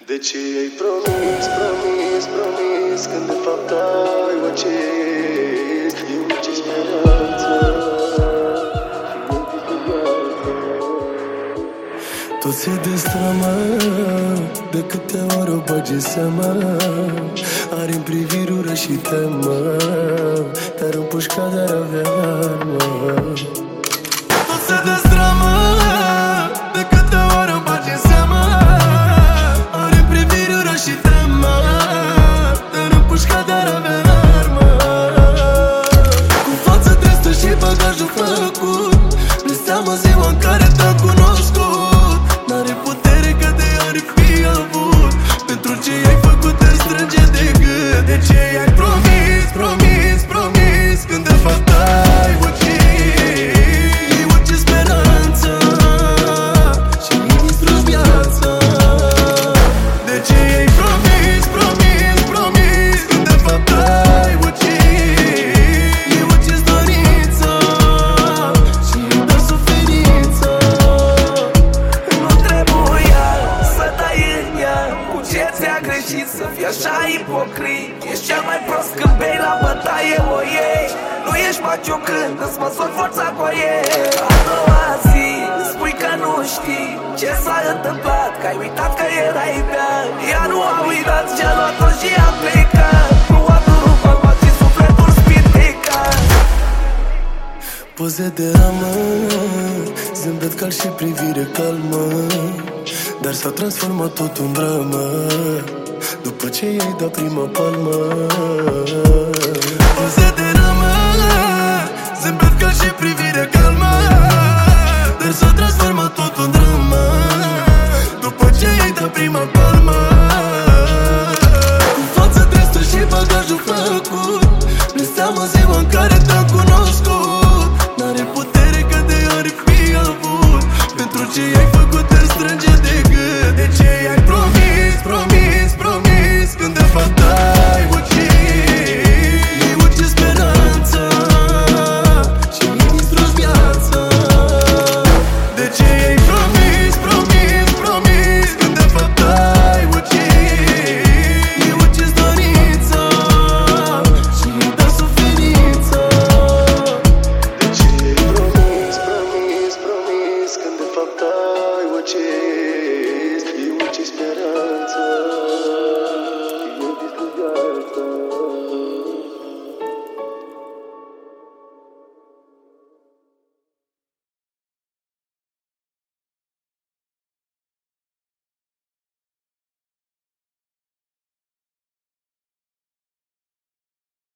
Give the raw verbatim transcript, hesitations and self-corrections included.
De ce ai promis, promis, promis, când de fapt ai ucis? Eu ce speranță tot se destramă, de câte ori o bagi în seama. Are-n priviri ură și temă, dar împușca de-ar avea armă. Tot se destramă, de câte ori o bagi în seama. Are-n priviri ură și temă, dar împușca de-ar avea armă. Cu față trestă și bagajul făcut, mi seamă ziua în care te-am cunoscut. N-are putere că de ori fi avut, pentru ce ai făcut te strânge de gât. De ce ai promis, promis, promis, când de fapt ai ucis? Ai ucis speranța și ai distrus viața. De ce ai promis, promis, promis, când de fapt ai ucis? Ai ucis dorința și ai dat suferința. Să fii așa ipocrit, ești cel mai prost când bei la bătaie, o iei. Nu ești macio când îți măsori forța cu o iei. A doua zi spui că nu știi ce s-a întâmplat, că ai uitat că erai beat. Ea nu a uitat, ce-a luat-o și a plecat. Nu a durut palma și sufletul spintecat. Poze de ramă, zâmbet cald și privire calmă, dar s-a transformat tot în dramă după ce i-ai dat prima palmă. Poze de ramă, zâmbet ca și privire calmă, dar s-a transformat tot în dramă după ce i-ai dat prima palmă. Cu față trestă și bagajul făcut, mi seamă ziua în care te-am cunoscut. N-are putere că de ori fi avut, pentru ce i-ai făcut te strânge de gât. De ce ai